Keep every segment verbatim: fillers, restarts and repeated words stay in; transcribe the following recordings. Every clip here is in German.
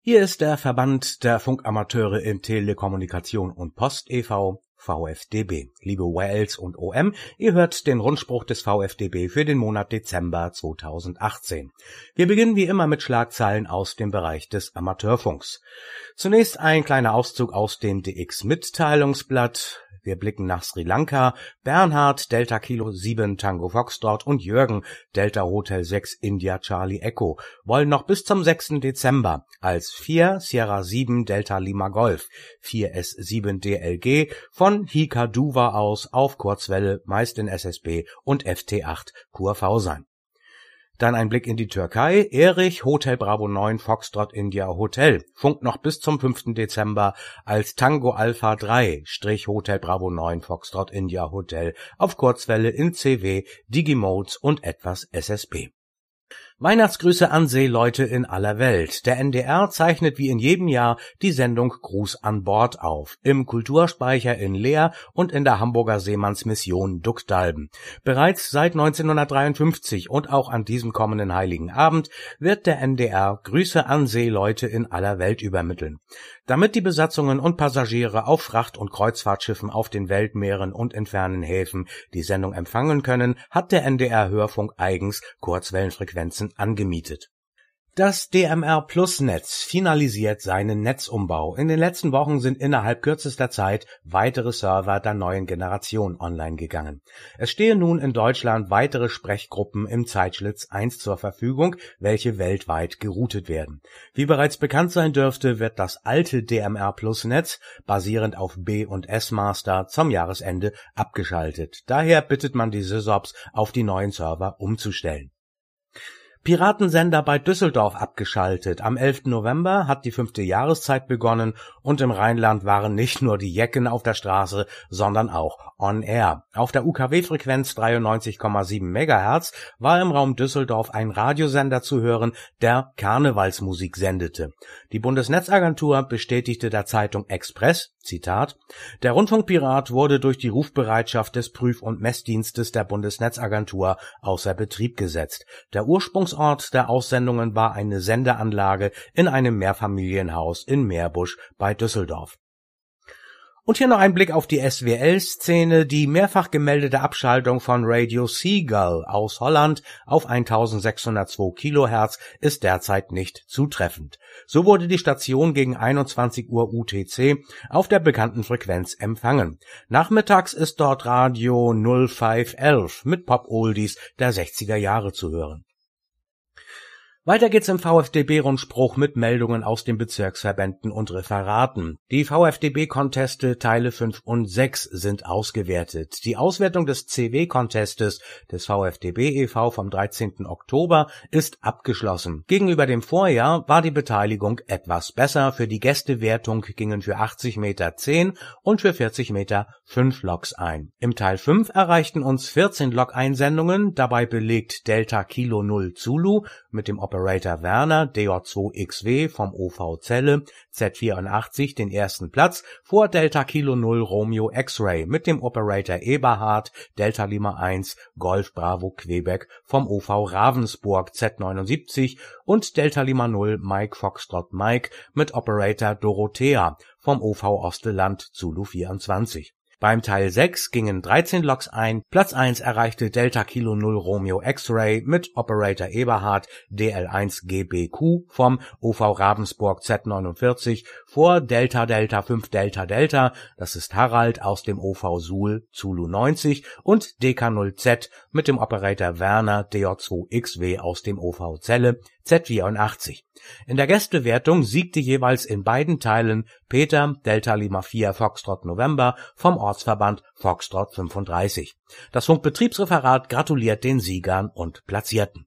Hier ist der Verband der Funkamateure in Telekommunikation und Post e V, V F D B. Liebe W Ls und O M, ihr hört den Rundspruch des V F D B für den Monat Dezember zweitausendachtzehn. Wir beginnen wie immer mit Schlagzeilen aus dem Bereich des Amateurfunks. Zunächst ein kleiner Auszug aus dem D X-Mitteilungsblatt. Wir blicken nach Sri Lanka. Bernhard, Delta Kilo sieben Tango Foxtrot und Jürgen, Delta Hotel sechs India Charlie Echo, wollen noch bis zum sechsten Dezember als vier Sierra sieben Delta Lima Golf, vier S sieben D L G von Hikaduwa aus auf Kurzwelle, meist in S S B und F T acht Q R V sein. Dann ein Blick in die Türkei. Erich, Hotel Bravo neun Foxtrot India Hotel, funkt noch bis zum fünften Dezember als Tango Alpha drei Hotel Bravo neun Foxtrot India Hotel auf Kurzwelle in C W, Digimodes und etwas S S B. Weihnachtsgrüße an Seeleute in aller Welt. Der N D R zeichnet wie in jedem Jahr die Sendung Gruß an Bord auf. Im Kulturspeicher in Leer und in der Hamburger Seemannsmission Duckdalben. Bereits seit neunzehnhundertdreiundfünfzig und auch an diesem kommenden Heiligen Abend wird der N D R Grüße an Seeleute in aller Welt übermitteln. Damit die Besatzungen und Passagiere auf Fracht- und Kreuzfahrtschiffen auf den Weltmeeren und in fernen Häfen die Sendung empfangen können, hat der N D R Hörfunk eigens Kurzwellenfrequenzen angemietet. Das D M R Plus Netz finalisiert seinen Netzumbau. In den letzten Wochen sind innerhalb kürzester Zeit weitere Server der neuen Generation online gegangen. Es stehen nun in Deutschland weitere Sprechgruppen im Zeitschlitz eins zur Verfügung, welche weltweit geroutet werden. Wie bereits bekannt sein dürfte, wird das alte D M R Plus Netz, basierend auf B- und S-Master, zum Jahresende abgeschaltet. Daher bittet man die SysOps, auf die neuen Server umzustellen. Piratensender bei Düsseldorf abgeschaltet. Am elften November hat die fünfte Jahreszeit begonnen und im Rheinland waren nicht nur die Jecken auf der Straße, sondern auch on air. Auf der U K W-Frequenz dreiundneunzig Komma sieben Megahertz war im Raum Düsseldorf ein Radiosender zu hören, der Karnevalsmusik sendete. Die Bundesnetzagentur bestätigte der Zeitung Express, Zitat, der Rundfunkpirat wurde durch die Rufbereitschaft des Prüf- und Messdienstes der Bundesnetzagentur außer Betrieb gesetzt. Der Ursprungsort der Aussendungen war eine Sendeanlage in einem Mehrfamilienhaus in Meerbusch bei Düsseldorf. Und hier noch ein Blick auf die S W L-Szene. Die mehrfach gemeldete Abschaltung von Radio Seagull aus Holland auf eintausendsechshundertzwei Kilohertz ist derzeit nicht zutreffend. So wurde die Station gegen einundzwanzig Uhr U T C auf der bekannten Frequenz empfangen. Nachmittags ist dort Radio null fünf elf mit Pop-Oldies der sechziger Jahre zu hören. Weiter geht's im V F D B-Rundspruch mit Meldungen aus den Bezirksverbänden und Referaten. Die V F D B-Conteste Teile fünf und sechs sind ausgewertet. Die Auswertung des C W-Contestes des V F D B e V vom dreizehnten Oktober ist abgeschlossen. Gegenüber dem Vorjahr war die Beteiligung etwas besser. Für die Gästewertung gingen für achtzig Meter zehn und für vierzig Meter fünf Loks ein. Im Teil fünf erreichten uns vierzehn Lok-Einsendungen. Dabei belegt Delta Kilo null Zulu mit dem Operator Werner D J zwei X W vom O V Celle Z vierundachtzig den ersten Platz vor Delta Kilo null Romeo X-Ray mit dem Operator Eberhard Delta Lima eins Golf Bravo Quebec vom O V Ravensburg Z neunundsiebzig und Delta Lima null Mike Foxtrot Mike mit Operator Dorothea vom O V Osteland Zulu vierundzwanzig. Beim Teil sechs gingen dreizehn Loks ein. Platz eins erreichte Delta Kilo null Romeo X-Ray mit Operator Eberhard D L eins G B Q vom O V Ravensburg Z neunundvierzig vor Delta Delta fünf Delta Delta, das ist Harald aus dem O V Suhl Zulu neunzig und D K null Z mit dem Operator Werner D J zwei X W aus dem O V Celle Z vierundachtzig. In der Gästewertung siegte jeweils in beiden Teilen Peter Delta Lima vier Foxtrot November vom Ortsverband Foxtrot fünfunddreißig. Das Funkbetriebsreferat gratuliert den Siegern und Platzierten.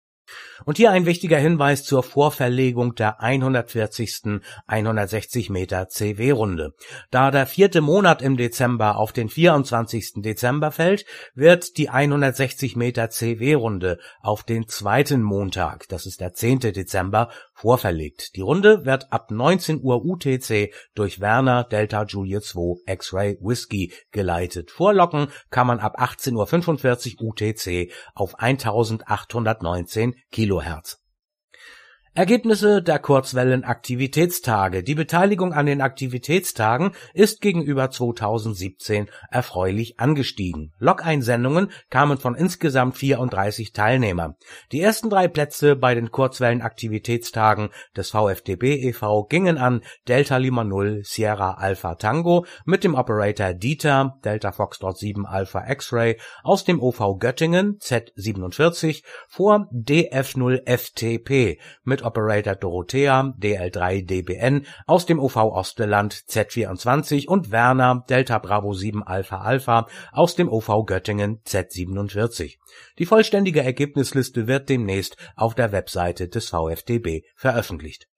Und hier ein wichtiger Hinweis zur Vorverlegung der hundertvierzigsten hundertsechzig Meter C W-Runde. Da der vierte Monat im Dezember auf den vierundzwanzigsten Dezember fällt, wird die hundertsechzig Meter C W-Runde auf den zweiten Montag, das ist der zehnte Dezember, vorverlegt. Die Runde wird ab neunzehn Uhr U T C durch Werner Delta Juliet zwei X-Ray Whiskey geleitet. Vorlocken kann man ab achtzehn Uhr fünfundvierzig U T C auf eintausendachthundertneunzehn Kilohertz. Ergebnisse der Kurzwellen-Aktivitätstage. Die Beteiligung an den Aktivitätstagen ist gegenüber zweitausendsiebzehn erfreulich angestiegen. Log-Einsendungen kamen von insgesamt vierunddreißig Teilnehmern. Die ersten drei Plätze bei den Kurzwellen-Aktivitätstagen des VfDB e V gingen an Delta Lima null Sierra Alpha Tango mit dem Operator Dieter, Delta Foxtrot sieben Alpha X-Ray aus dem O V Göttingen Z siebenundvierzig vor D F null F T P mit Operator Dorothea D L drei D B N aus dem O V Osterland Z vierundzwanzig und Werner Delta Bravo sieben Alpha Alpha aus dem O V Göttingen Z siebenundvierzig. Die vollständige Ergebnisliste wird demnächst auf der Webseite des VfDB veröffentlicht.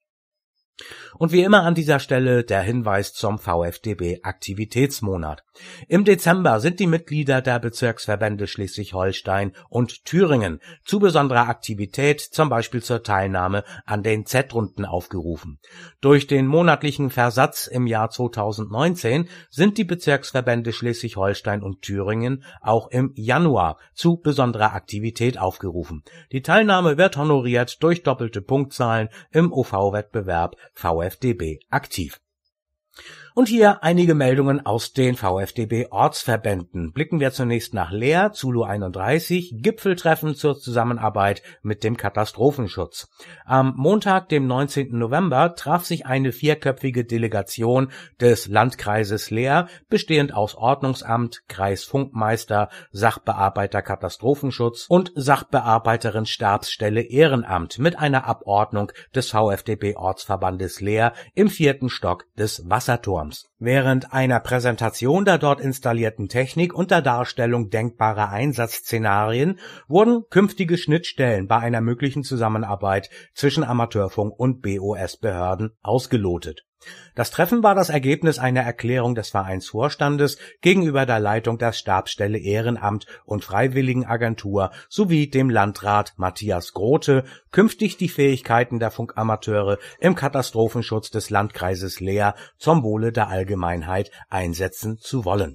Und wie immer an dieser Stelle der Hinweis zum VfDB-Aktivitätsmonat. Im Dezember sind die Mitglieder der Bezirksverbände Schleswig-Holstein und Thüringen zu besonderer Aktivität, zum Beispiel zur Teilnahme an den Z-Runden aufgerufen. Durch den monatlichen Versatz im Jahr zweitausendneunzehn sind die Bezirksverbände Schleswig-Holstein und Thüringen auch im Januar zu besonderer Aktivität aufgerufen. Die Teilnahme wird honoriert durch doppelte Punktzahlen im O V-Wettbewerb VfDB aktiv. Und hier einige Meldungen aus den VfDB-Ortsverbänden. Blicken wir zunächst nach Leer, Zulu einunddreißig, Gipfeltreffen zur Zusammenarbeit mit dem Katastrophenschutz. Am Montag, dem neunzehnten November, traf sich eine vierköpfige Delegation des Landkreises Leer, bestehend aus Ordnungsamt, Kreisfunkmeister, Sachbearbeiter Katastrophenschutz und Sachbearbeiterin Stabsstelle Ehrenamt mit einer Abordnung des VfDB-Ortsverbandes Leer im vierten Stock des Wasserturms. Während einer Präsentation der dort installierten Technik und der Darstellung denkbarer Einsatzszenarien wurden künftige Schnittstellen bei einer möglichen Zusammenarbeit zwischen Amateurfunk und B O S-Behörden ausgelotet. Das Treffen war das Ergebnis einer Erklärung des Vereinsvorstandes gegenüber der Leitung der Stabsstelle Ehrenamt und Freiwilligenagentur sowie dem Landrat Matthias Grote, künftig die Fähigkeiten der Funkamateure im Katastrophenschutz des Landkreises Leer zum Wohle der Allgemeinheit einsetzen zu wollen.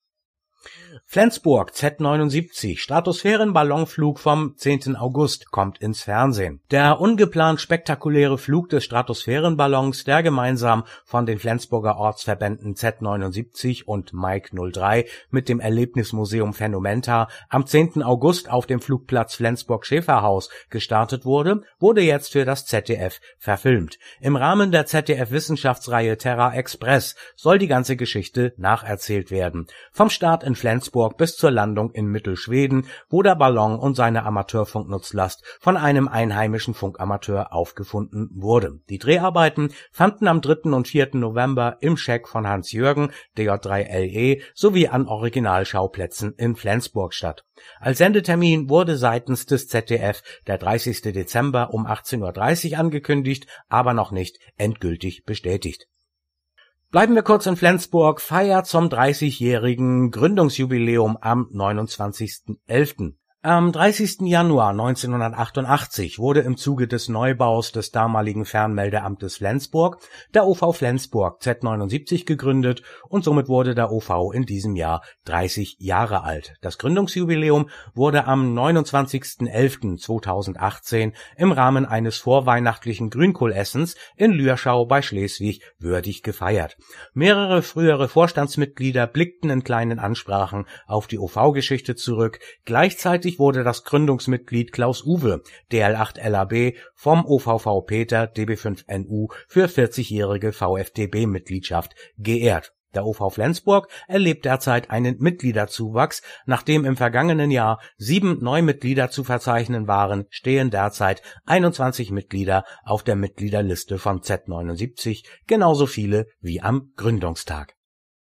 Flensburg Z neunundsiebzig, Stratosphärenballonflug vom zehnten August, kommt ins Fernsehen. Der ungeplant spektakuläre Flug des Stratosphärenballons, der gemeinsam von den Flensburger Ortsverbänden Z neunundsiebzig und Mike null drei mit dem Erlebnismuseum Phänomenta am zehnten August auf dem Flugplatz Flensburg-Schäferhaus gestartet wurde, wurde jetzt für das Z D F verfilmt. Im Rahmen der Z D F-Wissenschaftsreihe Terra Express soll die ganze Geschichte nacherzählt werden. Vom Start in Flensburg bis zur Landung in Mittelschweden, wo der Ballon und seine Amateurfunknutzlast von einem einheimischen Funkamateur aufgefunden wurde. Die Dreharbeiten fanden am dritten und vierten November im Scheck von Hans-Jürgen, D J drei L E, sowie an Originalschauplätzen in Flensburg statt. Als Sendetermin wurde seitens des Z D F der dreißigsten Dezember um achtzehn Uhr dreißig angekündigt, aber noch nicht endgültig bestätigt. Bleiben wir kurz in Flensburg. Feier zum dreißigjährigen Gründungsjubiläum am neunundzwanzigsten elften Am dreißigsten Januar neunzehnhundertachtundachtzig wurde im Zuge des Neubaus des damaligen Fernmeldeamtes Flensburg der O V Flensburg Z neunundsiebzig gegründet und somit wurde der O V in diesem Jahr dreißig Jahre alt. Das Gründungsjubiläum wurde am neunundzwanzigsten elften zweitausendachtzehn im Rahmen eines vorweihnachtlichen Grünkohlessens in Lürschau bei Schleswig würdig gefeiert. Mehrere frühere Vorstandsmitglieder blickten in kleinen Ansprachen auf die O V-Geschichte zurück. Gleichzeitig wurde das Gründungsmitglied Klaus Uwe, D L acht L A B, vom O V V Peter D B fünf N U für vierzigjährige VfDB-Mitgliedschaft geehrt. Der O V Flensburg erlebt derzeit einen Mitgliederzuwachs. Nachdem im vergangenen Jahr sieben Neumitglieder zu verzeichnen waren, stehen derzeit einundzwanzig Mitglieder auf der Mitgliederliste von Z neunundsiebzig, genauso viele wie am Gründungstag.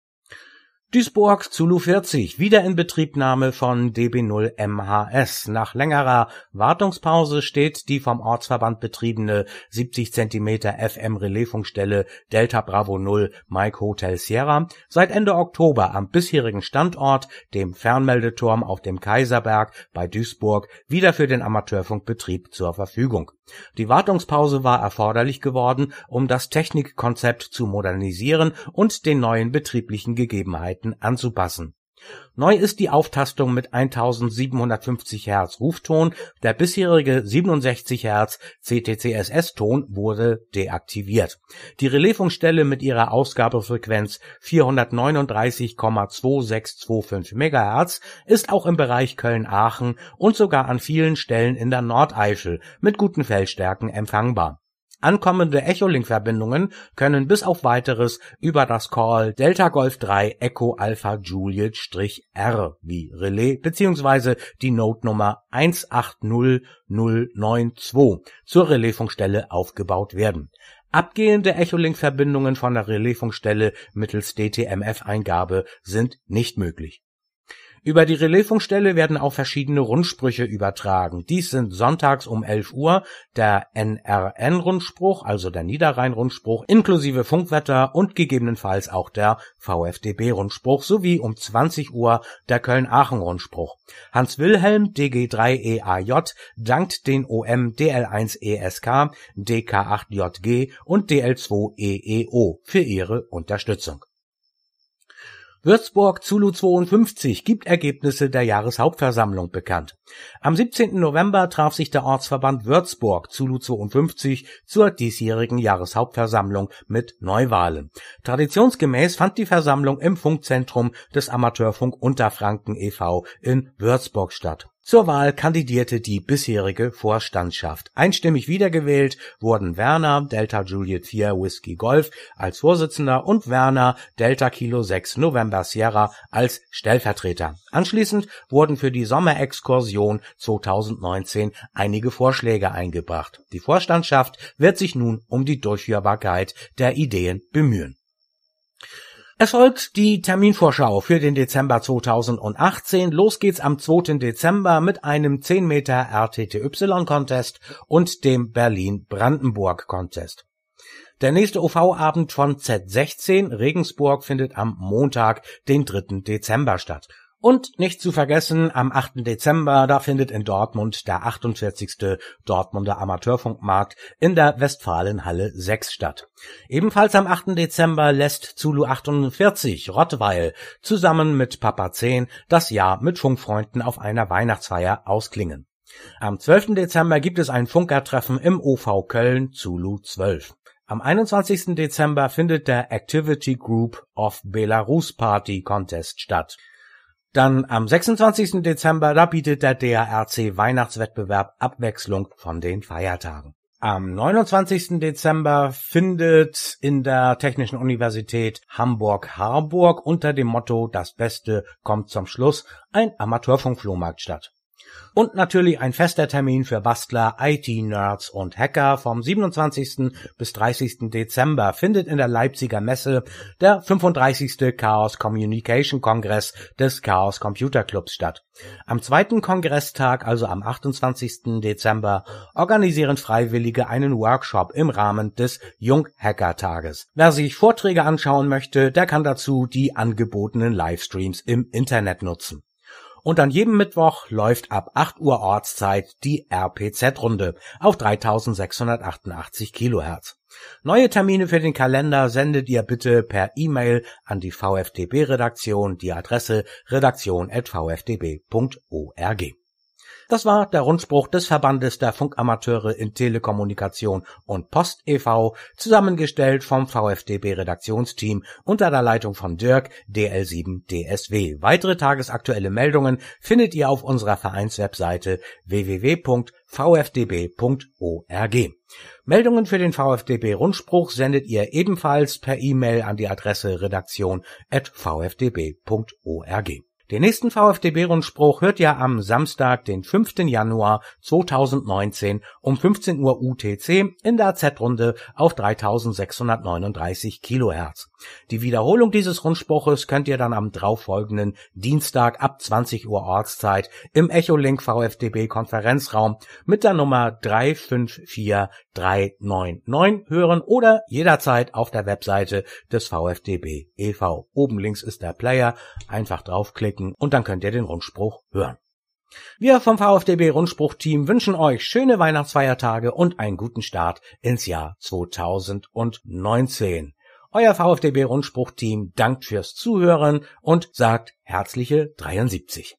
Duisburg Zulu vierzig, Wiederinbetriebnahme von D B null M H S. Nach längerer Wartungspause steht die vom Ortsverband betriebene siebzig Zentimeter F M-Relaisfunkstelle Delta Bravo null Mike Hotel Sierra seit Ende Oktober am bisherigen Standort, dem Fernmeldeturm auf dem Kaiserberg bei Duisburg, wieder für den Amateurfunkbetrieb zur Verfügung. Die Wartungspause war erforderlich geworden, um das Technikkonzept zu modernisieren und den neuen betrieblichen Gegebenheiten anzupassen. Neu ist die Auftastung mit eintausendsiebenhundertfünfzig Hertz Rufton, der bisherige siebenundsechzig Hertz C T C S S-Ton wurde deaktiviert. Die Relaisfunkstelle mit ihrer Ausgabefrequenz vierhundertneununddreißig Komma zweitausendsechshundertfünfundzwanzig Megahertz ist auch im Bereich Köln-Aachen und sogar an vielen Stellen in der Nordeifel mit guten Feldstärken empfangbar. Ankommende Echolink-Verbindungen können bis auf Weiteres über das Call Delta Golf drei Echo Alpha Juliet-R wie Relais bzw. die Node-Nummer eins acht null null neun zwei zur Relaisfunkstelle aufgebaut werden. Abgehende Echolink-Verbindungen von der Relaisfunkstelle mittels D T M F-Eingabe sind nicht möglich. Über die Relaisfunkstelle werden auch verschiedene Rundsprüche übertragen. Dies sind sonntags um elf Uhr der N R N-Rundspruch, also der Niederrhein-Rundspruch, inklusive Funkwetter und gegebenenfalls auch der V F D B-Rundspruch, sowie um zwanzig Uhr der Köln-Aachen-Rundspruch. Hans Wilhelm D G drei E A J dankt den O M D L eins E S K, D K acht J G und D L zwei E E O für ihre Unterstützung. Würzburg Zulu zweiundfünfzig gibt Ergebnisse der Jahreshauptversammlung bekannt. Am siebzehnten November traf sich der Ortsverband Würzburg Zulu zweiundfünfzig zur diesjährigen Jahreshauptversammlung mit Neuwahlen. Traditionsgemäß fand die Versammlung im Funkzentrum des Amateurfunk Unterfranken e V in Würzburg statt. Zur Wahl kandidierte die bisherige Vorstandschaft. Einstimmig wiedergewählt wurden Werner Delta Juliet vier Whiskey Golf als Vorsitzender und Werner Delta Kilo sechs November Sierra als Stellvertreter. Anschließend wurden für die Sommerexkursion zweitausendneunzehn einige Vorschläge eingebracht. Die Vorstandschaft wird sich nun um die Durchführbarkeit der Ideen bemühen. Es folgt die Terminvorschau für den Dezember zweitausendachtzehn. Los geht's am zweiten Dezember mit einem zehn Meter R T T Y-Contest und dem Berlin-Brandenburg-Contest. Der nächste O V-Abend von Z sechzehn Regensburg findet am Montag, den dritten Dezember statt. Und nicht zu vergessen, am achten Dezember, da findet in Dortmund der achtundvierzigste Dortmunder Amateurfunkmarkt in der Westfalenhalle sechs statt. Ebenfalls am achten Dezember lässt Zulu achtundvierzig Rottweil zusammen mit Papa zehn das Jahr mit Funkfreunden auf einer Weihnachtsfeier ausklingen. Am zwölften Dezember gibt es ein Funkertreffen im O V Köln Zulu zwölf. Am einundzwanzigsten Dezember findet der Activity Group of Belarus Party Contest statt. Dann am sechsundzwanzigsten Dezember, da bietet der D A R C Weihnachtswettbewerb Abwechslung von den Feiertagen. Am neunundzwanzigsten Dezember findet in der Technischen Universität Hamburg-Harburg unter dem Motto Das Beste kommt zum Schluss ein Amateurfunk-Flohmarkt statt. Und natürlich ein fester Termin für Bastler, I T-Nerds und Hacker vom siebenundzwanzigsten bis dreißigsten Dezember findet in der Leipziger Messe der fünfunddreißigste Chaos Communication Kongress des Chaos Computer Clubs statt. Am zweiten Kongresstag, also am achtundzwanzigsten Dezember, organisieren Freiwillige einen Workshop im Rahmen des Jung-Hacker-Tages. Wer sich Vorträge anschauen möchte, der kann dazu die angebotenen Livestreams im Internet nutzen. Und an jedem Mittwoch läuft ab acht Uhr Ortszeit die R P Z-Runde auf dreitausendsechshundertachtundachtzig Kilohertz. Neue Termine für den Kalender sendet ihr bitte per E-Mail an die V F D B-Redaktion, die Adresse redaktion at v f d b punkt org. Das war der Rundspruch des Verbandes der Funkamateure in Telekommunikation und Post e V, zusammengestellt vom V F D B-Redaktionsteam unter der Leitung von Dirk, D L sieben D S W. Weitere tagesaktuelle Meldungen findet ihr auf unserer Vereinswebseite w w w punkt v f d b punkt org. Meldungen für den V F D B-Rundspruch sendet ihr ebenfalls per E-Mail an die Adresse redaktion at v f d b punkt org. Den nächsten V F D B-Rundspruch hört ihr am Samstag, den fünften Januar zweitausendneunzehn um fünfzehn Uhr U T C in der Z-Runde auf dreitausendsechshundertneununddreißig Kilohertz. Die Wiederholung dieses Rundspruches könnt ihr dann am darauffolgenden Dienstag ab zwanzig Uhr Ortszeit im Echolink V F D B-Konferenzraum mit der Nummer drei fünf vier drei neun neun hören oder jederzeit auf der Webseite des V F D B e V. Oben links ist der Player, einfach draufklicken und dann könnt ihr den Rundspruch hören. Wir vom V F D B-Rundspruch-Team wünschen euch schöne Weihnachtsfeiertage und einen guten Start ins Jahr zweitausendneunzehn. Euer VfDB-Rundspruch-Team dankt fürs Zuhören und sagt herzliche dreiundsiebzig.